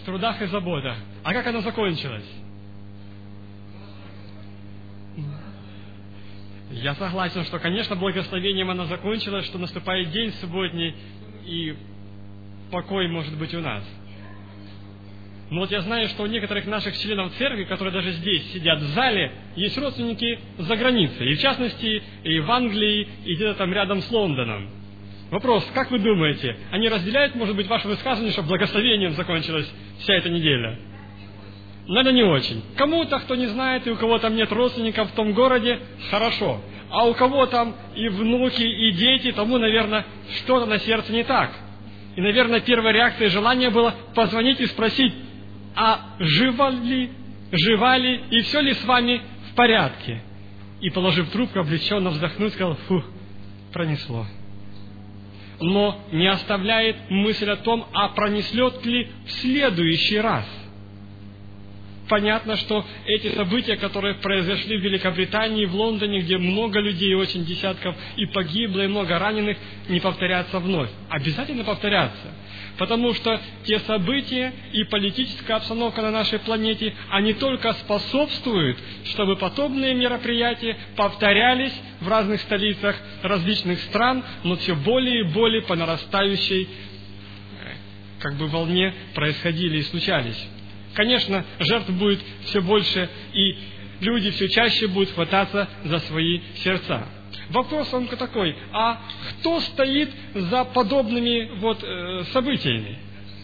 трудах и заботах. А как оно закончилось? Я согласен, что, конечно, благословением оно закончилось, что наступает день субботний, и покой может быть у нас. Но вот я знаю, что у некоторых наших членов церкви, которые даже здесь сидят в зале, есть родственники за границей. И в частности, и в Англии, и где-то там рядом с Лондоном. Вопрос, как вы думаете, они разделяют, может быть, ваше высказывание, что благословением закончилась вся эта неделя? Наверное, не очень. Кому-то, кто не знает, и у кого там нет родственников в том городе, хорошо. А у кого там и внуки, и дети, тому, наверное, что-то на сердце не так. И, наверное, первая реакция и желание было позвонить и спросить, а жива ли, и все ли с вами в порядке? И, положив трубку, облегченно вздохнул, сказал, фу, пронесло. Но не оставляет мысль о том, а пронесет ли в следующий раз. Понятно, что эти события, которые произошли в Великобритании, в Лондоне, где много людей, очень десятков и погибло, и много раненых, не повторятся вновь. Обязательно повторятся. Потому что те события и политическая обстановка на нашей планете, они только способствуют, чтобы подобные мероприятия повторялись в разных столицах различных стран, но все более и более по нарастающей волне происходили и случались. Конечно, жертв будет все больше, и люди все чаще будут хвататься за свои сердца. Вопрос он такой, а кто стоит за подобными событиями?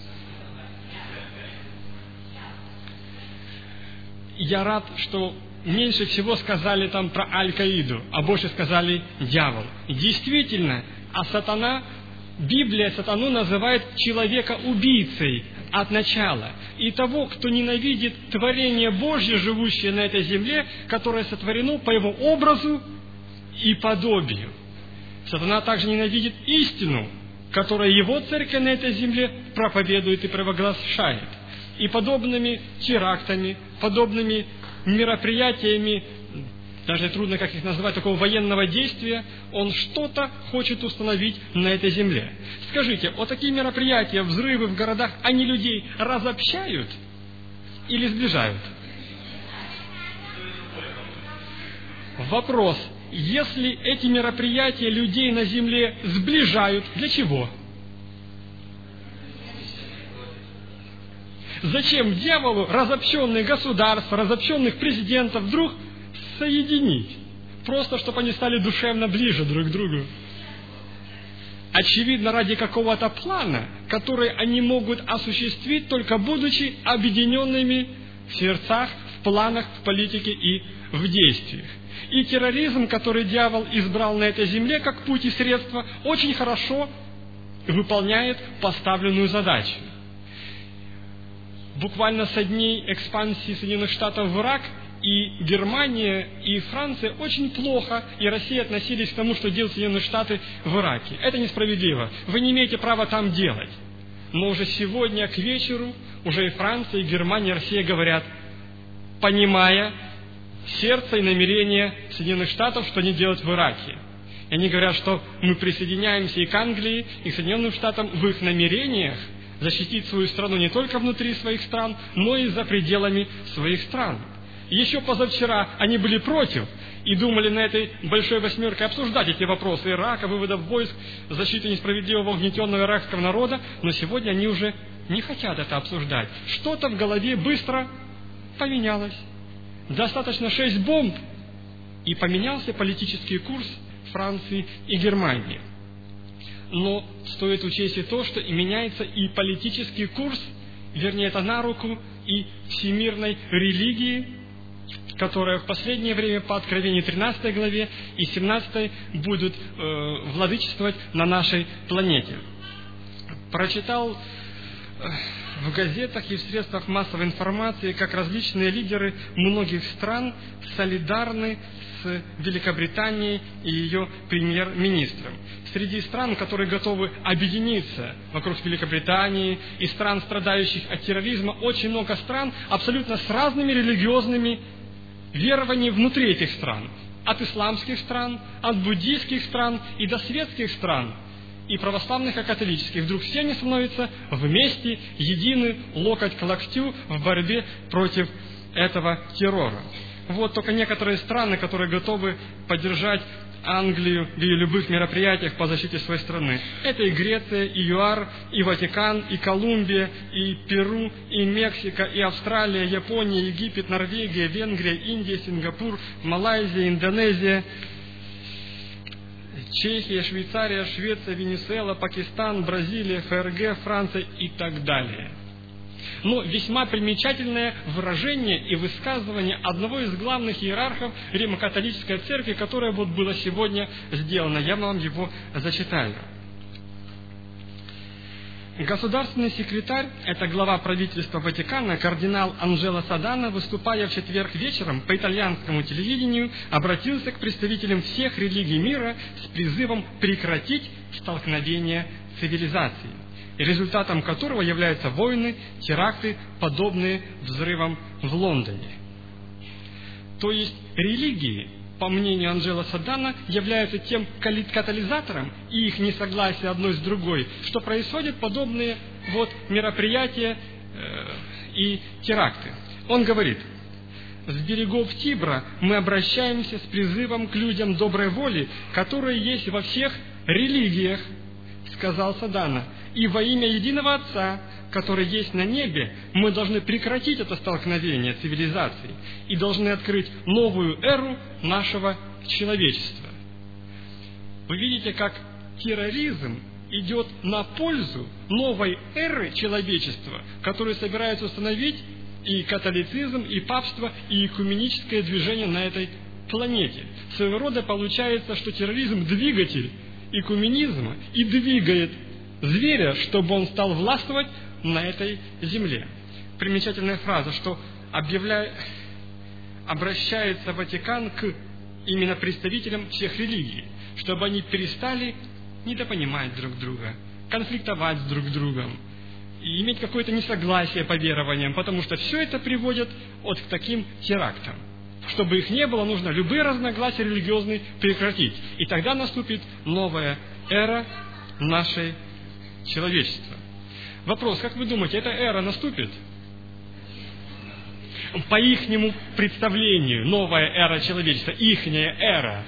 Я рад, что меньше всего сказали там про Аль-Каиду, а больше сказали дьявол. Действительно, Библия сатану называет человека убийцей от начала. И того, кто ненавидит творение Божье, живущее на этой земле, которое сотворено по его образу и подобию. Сатана также ненавидит истину, которая его церковь на этой земле проповедует и провозглашает. И подобными терактами, подобными мероприятиями, даже трудно как их назвать, такого военного действия, он что-то хочет установить на этой земле. Скажите, вот такие мероприятия, взрывы в городах, они людей разобщают или сближают? Вопрос, если эти мероприятия людей на земле сближают, для чего? Зачем дьяволу разобщенных государств, разобщенных президентов вдруг соединить? Просто, чтобы они стали душевно ближе друг к другу. Очевидно, ради какого-то плана, который они могут осуществить, только будучи объединенными в сердцах, в планах, в политике и в действиях. И терроризм, который дьявол избрал на этой земле как путь и средство, очень хорошо выполняет поставленную задачу. Буквально со дней экспансии Соединенных Штатов в Ирак и Германия, и Франция очень плохо, и Россия относились к тому, что делают Соединенные Штаты в Ираке. Это несправедливо. Вы не имеете права там делать. Но уже сегодня к вечеру уже и Франция, и Германия, и Россия говорят, понимая сердце и намерение Соединенных Штатов, что они делают в Ираке. И они говорят, что мы присоединяемся и к Англии, и к Соединенным Штатам в их намерениях защитить свою страну не только внутри своих стран, но и за пределами своих стран. Еще позавчера они были против и думали на этой большой восьмерке обсуждать эти вопросы Ирака, вывода войск, защиты несправедливого угнетенного иракского народа, но сегодня они уже не хотят это обсуждать. Что-то в голове быстро поменялось. Достаточно 6 бомб, и поменялся политический курс Франции и Германии. Но стоит учесть и то, что и меняется и политический курс, вернее, это на руку и всемирной религии, которая в последнее время по Откровению 13 главе и 17 будут владычествовать на нашей планете. Прочитал в газетах и в средствах массовой информации, как различные лидеры многих стран солидарны с Великобританией и ее премьер-министром. Среди стран, которые готовы объединиться вокруг Великобритании, и стран, страдающих от терроризма, очень много стран абсолютно с разными религиозными верованиями внутри этих стран. От исламских стран, от буддийских стран и до светских стран. и православных, и католических. Вдруг все они становятся вместе, едины, локоть к локтю в борьбе против этого террора. Вот только некоторые страны, которые готовы поддержать Англию в ее любых мероприятиях по защите своей страны. Это и Греция, и ЮАР, и Ватикан, и Колумбия, и Перу, и Мексика, и Австралия, Япония, Египет, Норвегия, Венгрия, Индия, Сингапур, Малайзия, Индонезия, Чехия, Швейцария, Швеция, Венесуэла, Пакистан, Бразилия, ФРГ, Франция и так далее. Но весьма примечательное выражение и высказывание одного из главных иерархов Римо-католической церкви, которое вот было сегодня сделано. Я вам его зачитаю. Государственный секретарь, это глава правительства Ватикана, кардинал Анджело Содано, выступая в четверг вечером по итальянскому телевидению, обратился к представителям всех религий мира с призывом прекратить столкновение цивилизаций, результатом которого являются войны, теракты, подобные взрывам в Лондоне. То есть религии, по мнению Анджело Содано, являются тем катализатором и их несогласие одной с другой, что происходят подобные мероприятия и теракты. Он говорит: с берегов Тибра мы обращаемся с призывом к людям доброй воли, которые есть во всех религиях, сказал Содано, и во имя единого Отца, который есть на небе, мы должны прекратить это столкновение цивилизаций и должны открыть новую эру нашего человечества. Вы видите, как терроризм идет на пользу новой эры человечества, которую собираются установить и католицизм, и папство, и экуменическое движение на этой планете. Своего рода получается, что терроризм – двигатель экуменизма и двигает зверя, чтобы он стал властвовать на этой земле. Примечательная фраза, что обращается Ватикан к именно представителям всех религий, чтобы они перестали недопонимать друг друга, конфликтовать с друг другом и иметь какое-то несогласие по верованиям, потому что все это приводит к таким терактам. Чтобы их не было, нужно любые разногласия религиозные прекратить. И тогда наступит новая эра нашей человечества. Вопрос: как вы думаете, эта эра наступит? По ихнему представлению, новая эра человечества, ихняя эра.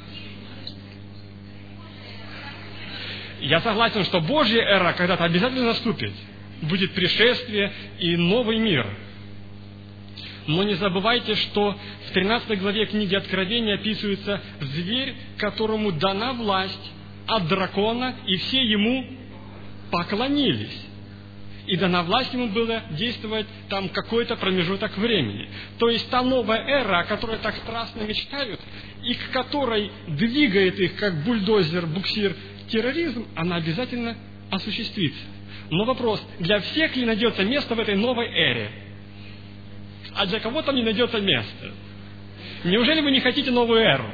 Я согласен, что Божья эра когда-то обязательно наступит. Будет пришествие и новый мир. Но не забывайте, что в 13 главе книги Откровения описывается зверь, которому дана власть от дракона, и все ему поклонились. И дана власть ему было действовать там какой-то промежуток времени. То есть та новая эра, о которой так страстно мечтают, и к которой двигает их, как бульдозер, буксир, терроризм, она обязательно осуществится. Но вопрос: для всех ли найдется место в этой новой эре? А для кого там не найдется места? Неужели вы не хотите новую эру?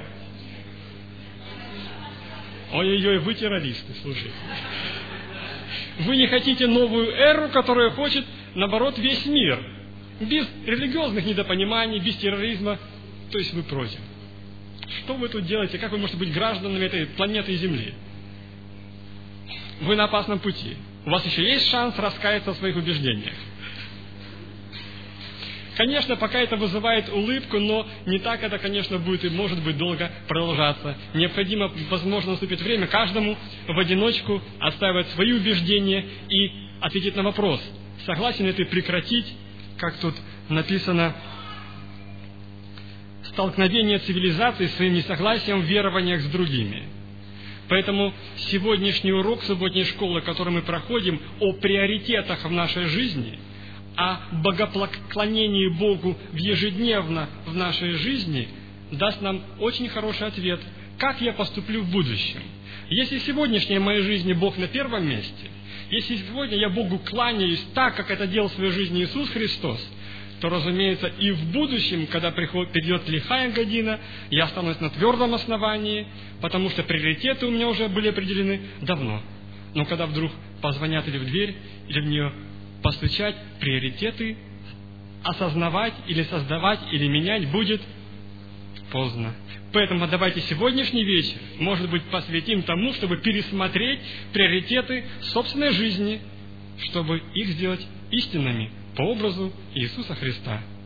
Ой-ой-ой, вы террористы, слушайте. Вы не хотите новую эру, которая хочет, наоборот, весь мир. Без религиозных недопониманий, без терроризма. То есть вы против. Что вы тут делаете? Как вы можете быть гражданами этой планеты Земли? Вы на опасном пути. У вас еще есть шанс раскаяться в своих убеждениях. Конечно, пока это вызывает улыбку, но не так это, конечно, будет и может быть долго продолжаться. Необходимо, возможно, наступит время каждому в одиночку отстаивать свои убеждения и ответить на вопрос: согласен ли ты прекратить, как тут написано, столкновение цивилизаций своим несогласием в верованиях с другими. Поэтому сегодняшний урок субботней школы, который мы проходим, о приоритетах в нашей жизни, о богопоклонении Богу ежедневно в нашей жизни, даст нам очень хороший ответ, как я поступлю в будущем. Если в сегодняшней моей жизни Бог на первом месте, если сегодня я Богу кланяюсь так, как это делал в своей жизни Иисус Христос, то, разумеется, и в будущем, когда придет лихая година, я останусь на твердом основании, потому что приоритеты у меня уже были определены давно. Но когда вдруг позвонят или в дверь, или в нее постучать, приоритеты осознавать или создавать, или менять будет поздно. Поэтому давайте сегодняшний вечер, может быть, посвятим тому, чтобы пересмотреть приоритеты собственной жизни, чтобы их сделать истинными по образу Иисуса Христа.